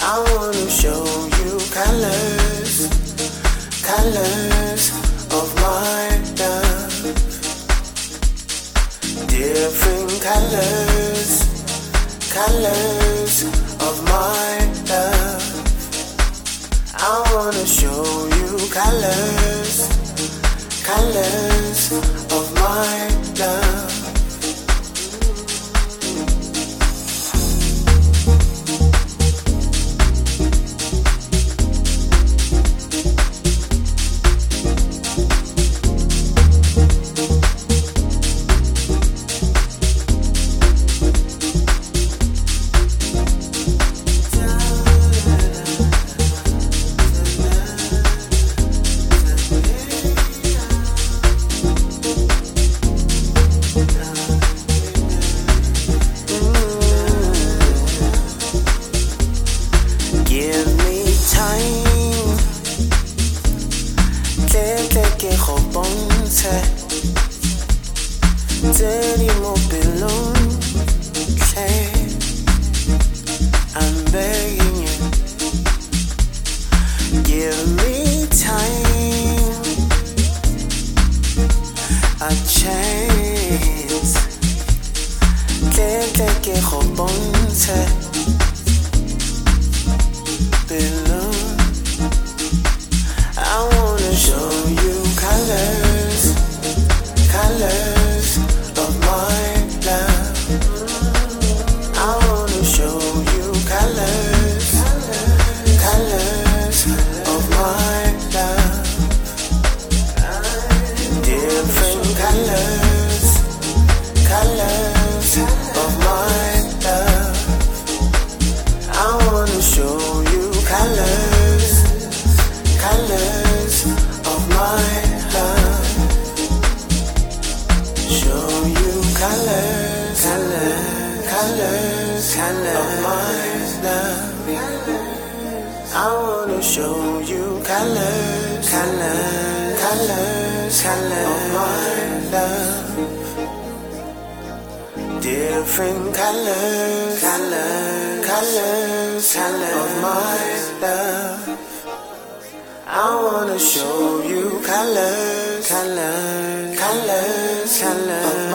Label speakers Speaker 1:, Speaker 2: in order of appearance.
Speaker 1: I wanna show you colors, colors of my love. Different colors, colors of my love. I wanna show you colors, colors of my love. I'm begging you, give me time, a chance. I wanna show you colors, colors of my love. I wanna show you colors, colors of my love. Different colors, colors of my love. I wanna show you colors, colors of my love. Show you colors, colors, colors, colors of my love. I wanna show you colors, colors, colors, colors of my love. Different colors, colors, colors, colors of my love. I wanna show you colors, colors, colors, colors.